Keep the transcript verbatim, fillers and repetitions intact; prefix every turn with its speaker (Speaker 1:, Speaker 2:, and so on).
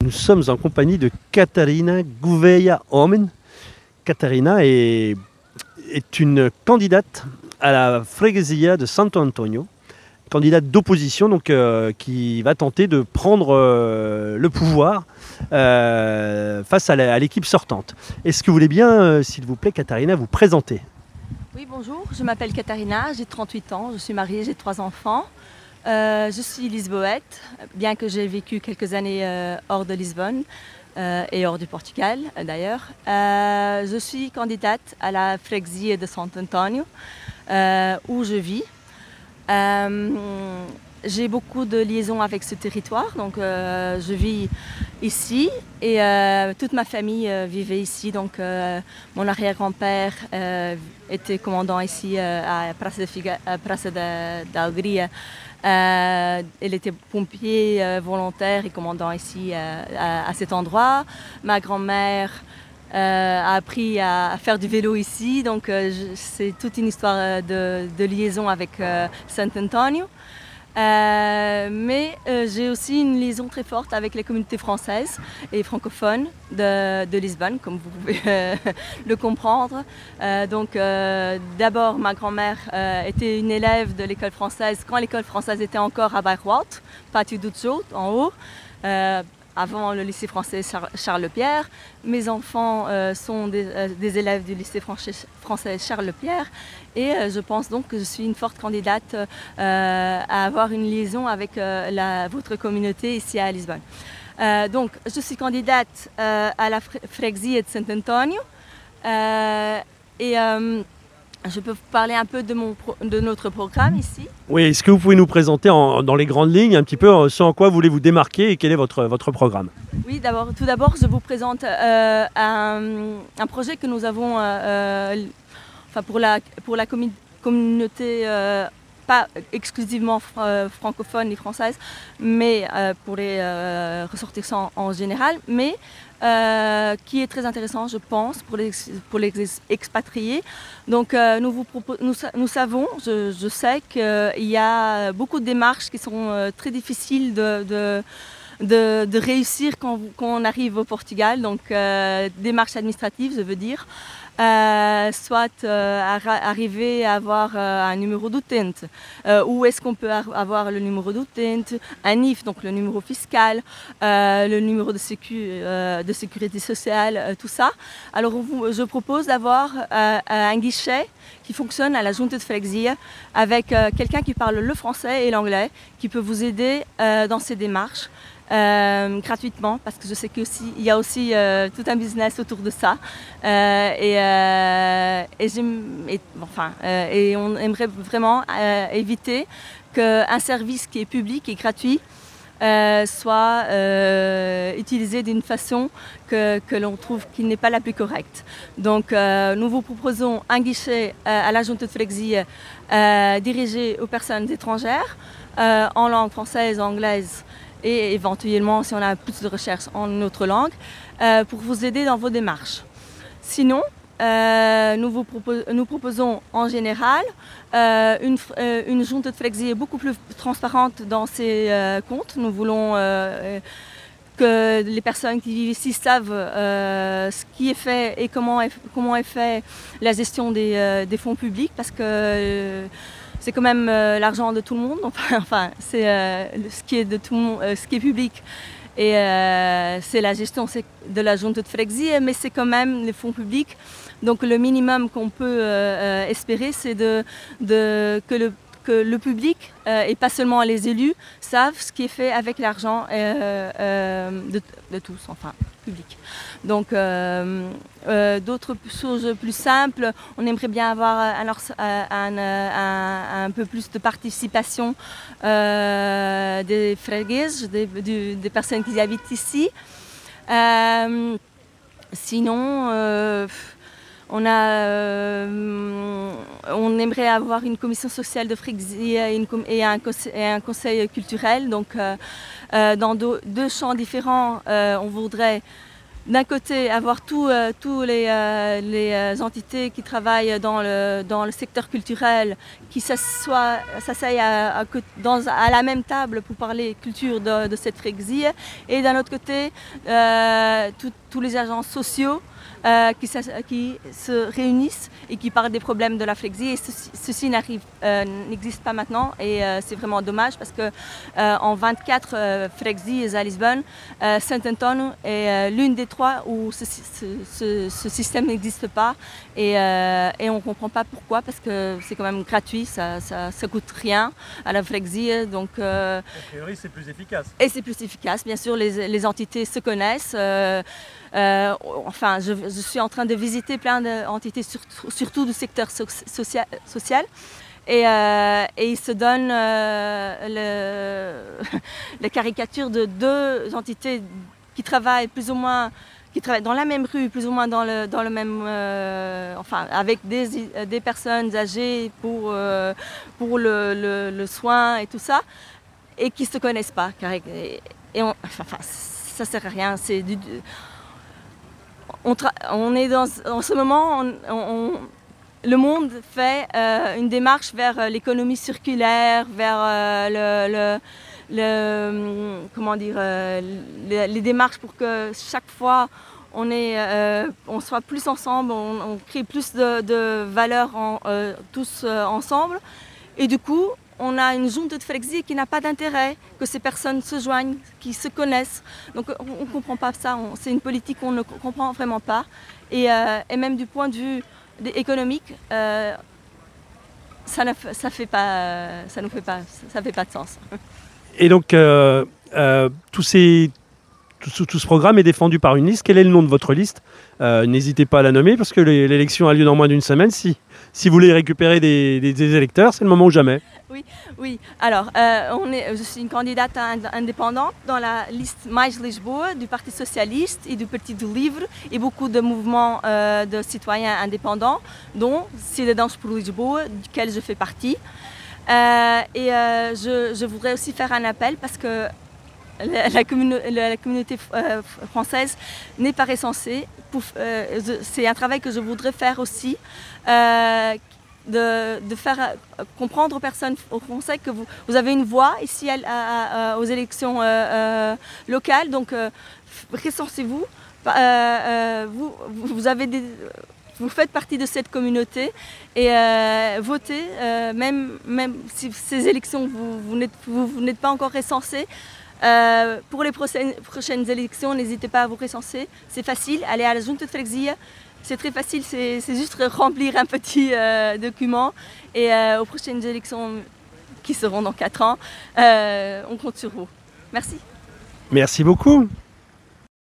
Speaker 1: nous sommes en compagnie de Catarina Gouveia Homem. Catarina est, est une candidate à la freguesia de Santo Antonio, candidate d'opposition donc, euh, qui va tenter de prendre euh, le pouvoir euh, face à, la, à l'équipe sortante. Est-ce que vous voulez bien, euh, s'il vous plaît, Catarina, vous présenter?
Speaker 2: Oui, bonjour, je m'appelle Catarina, j'ai trente-huit ans, je suis mariée, j'ai trois enfants. Euh, je suis lisboète, bien que j'ai vécu quelques années euh, hors de Lisbonne euh, et hors du Portugal euh, d'ailleurs. Euh, je suis candidate à la freguesia de Santo Antonio, euh, où je vis. Euh, j'ai beaucoup de liaisons avec ce territoire, donc euh, je vis ici et euh, toute ma famille euh, vivait ici. Donc euh, mon arrière-grand-père euh, était commandant ici euh, à Praça de Figa, à Praça da, da Alegria. Euh, il était pompier euh, volontaire et commandant ici euh, à, à cet endroit. Ma grand-mère euh, a appris à, à faire du vélo ici, donc euh, je, c'est toute une histoire de, de liaison avec euh, Santo Antonio. Euh, mais euh, j'ai aussi une liaison très forte avec les communautés françaises et francophones de, de Lisbonne, comme vous pouvez euh, le comprendre. Euh, donc euh, d'abord, ma grand-mère euh, était une élève de l'école française quand l'école française était encore à Bayreuth, Pátio do Tejo, en haut. Euh, avant le lycée français Charles Lepierre. Mes enfants euh, sont des, euh, des élèves du lycée français Charles Lepierre et euh, je pense donc que je suis une forte candidate euh, à avoir une liaison avec euh, la, votre communauté ici à Lisbonne. Euh, donc je suis candidate euh, à la freguesia de Santo Antonio euh, et euh, je peux vous parler un peu de, mon pro, de notre programme ici.
Speaker 1: Oui, est-ce que vous pouvez nous présenter en, dans les grandes lignes un petit peu ce en quoi voulez-vous démarquer et quel est votre, votre programme?
Speaker 2: Oui, d'abord, tout d'abord, je vous présente euh, un, un projet que nous avons euh, enfin pour, la, pour la commun- communauté, euh, pas exclusivement fr- euh, francophone et française, mais euh, pour les euh, ressortissants en général, mais Euh, qui est très intéressant, je pense, pour les, pour les expatriés. Donc, euh, nous, vous propos- nous, nous savons, je, je sais qu'il y a beaucoup de démarches qui sont euh, très difficiles de, de, de, de réussir quand, quand on arrive au Portugal. Donc, euh, démarches administratives, je veux dire. Euh, soit euh, ar- arriver à avoir euh, un numéro d'utente. Euh, où est-ce qu'on peut ar- avoir le numéro d'utente, un I F, donc le numéro fiscal, euh, le numéro de, sécu, euh, de sécurité sociale, euh, tout ça. Alors vous, je propose d'avoir euh, un guichet qui fonctionne à la Junta de Freguesia avec euh, quelqu'un qui parle le français et l'anglais, qui peut vous aider euh, dans ces démarches. Euh, gratuitement, parce que je sais qu'il y a aussi euh, tout un business autour de ça euh, et, euh, et, et, enfin, euh, et on aimerait vraiment euh, éviter qu'un service qui est public et gratuit euh, soit euh, utilisé d'une façon que, que l'on trouve qui n'est pas la plus correcte. Donc euh, nous vous proposons un guichet euh, à la Junta de Freguesia euh, dirigé aux personnes étrangères euh, en langue française, anglaise et éventuellement, si on a plus de recherches en une autre langue, euh, pour vous aider dans vos démarches. Sinon, euh, nous vous propos- nous proposons en général euh, une, euh, une junta de freguesia beaucoup plus transparente dans ses euh, comptes. Nous voulons euh, que les personnes qui vivent ici savent euh, ce qui est fait et comment est, comment est fait la gestion des, euh, des fonds publics, parce que euh, c'est quand même euh, l'argent de tout le monde, enfin, enfin c'est euh, ce qui est de tout le monde, euh, ce qui est public, et euh, c'est la gestion c'est de la Junta de Freguesia, mais c'est quand même les fonds publics. Donc le minimum qu'on peut euh, espérer, c'est de, de, que, le, que le public, euh, et pas seulement les élus, savent ce qui est fait avec l'argent euh, euh, de, de tous, enfin, public. Donc, euh, euh, d'autres choses plus simples, on aimerait bien avoir un, un, un, un peu plus de participation euh, des fregueses, des, des, des personnes qui habitent ici. Euh, sinon, euh, on, a, euh, on aimerait avoir une commission sociale de freguesia et, et, un, et un conseil culturel. Donc, euh, euh, dans deux, deux champs différents, euh, on voudrait d'un côté, avoir tous euh, tous les, euh, les euh, entités qui travaillent dans le, dans le secteur culturel, qui s'asseyent à, à, dans, à la même table pour parler culture de, de cette Fréguesie, et d'un autre côté, euh, tout, tous les agents sociaux euh, qui, qui se réunissent et qui parlent des problèmes de la Fréguesie. Et ceci, ceci n'arrive, euh, n'existe pas maintenant, et euh, c'est vraiment dommage parce que euh, en vingt-quatre euh, Fréguesies à Lisbonne, euh, Saint-Antonio est euh, l'une des trois où ce, ce, ce, ce système n'existe pas, et, euh, et on ne comprend pas pourquoi, parce que c'est quand même gratuit, ça ne coûte rien à la Fréguesie. Donc, euh,
Speaker 1: a priori, c'est plus efficace.
Speaker 2: Et c'est plus efficace, bien sûr, les, les entités se connaissent. Euh, euh, enfin, je, je suis en train de visiter plein d'entités, surtout, surtout du secteur so social, social. Et, euh, et ils se donnent euh, le, la caricature de deux entités qui travaillent plus ou moins, qui travaillent dans la même rue, plus ou moins dans le, dans le même, euh, enfin, avec des, des personnes âgées pour, euh, pour le, le, le soin et tout ça, et qui ne se connaissent pas. Et, et on, enfin, ça ne sert à rien. C'est du, on, on est dans, en ce moment, on, on, le monde fait euh, une démarche vers l'économie circulaire, vers euh, le, le, le, comment dire, euh, les, les démarches pour que chaque fois on, est, euh, on soit plus ensemble, on, on crée plus de, de valeur en, euh, tous euh, ensemble. Et du coup, on a une junte de Fréguesie qui n'a pas d'intérêt que ces personnes se joignent, qui se connaissent. Donc on ne comprend pas ça, c'est une politique qu'on ne comprend vraiment pas. Et, euh, et même du point de vue économique, euh, ça ne ça fait pas, ça nous fait pas, ça fait pas de sens.
Speaker 1: Et donc, euh, euh, tous ces, tout, tout ce programme est défendu par une liste. Quel est le nom de votre liste? euh, N'hésitez pas à la nommer parce que l'élection a lieu dans moins d'une semaine. Si, si vous voulez récupérer des, des, des électeurs, c'est le moment ou jamais.
Speaker 2: Oui, oui. Alors, euh, on est, je suis une candidate indépendante dans la liste Mais Lisboa du Parti Socialiste et du Parti du Livre et beaucoup de mouvements euh, de citoyens indépendants, dont Cidadãos por Lisboa, duquel je fais partie. Euh, et euh, je, je voudrais aussi faire un appel parce que la, la, commune, la, la communauté euh, française n'est pas recensée. Euh, C'est un travail que je voudrais faire aussi. Euh, De, de faire comprendre aux personnes au Conseil que vous, vous avez une voix ici à, à, à, aux élections euh, euh, locales, donc euh, recensez-vous, euh, euh, vous, vous, avez des, vous faites partie de cette communauté et euh, votez, euh, même, même si ces élections vous, vous n'êtes vous, vous n'êtes pas encore recensés. Euh, pour les prochaines, prochaines élections, n'hésitez pas à vous recenser, c'est facile, allez à la Junta de Fréguesia. C'est très facile, c'est juste remplir un petit euh, document et euh, aux prochaines élections qui seront dans quatre ans, euh, on compte sur vous. Merci.
Speaker 1: Merci beaucoup.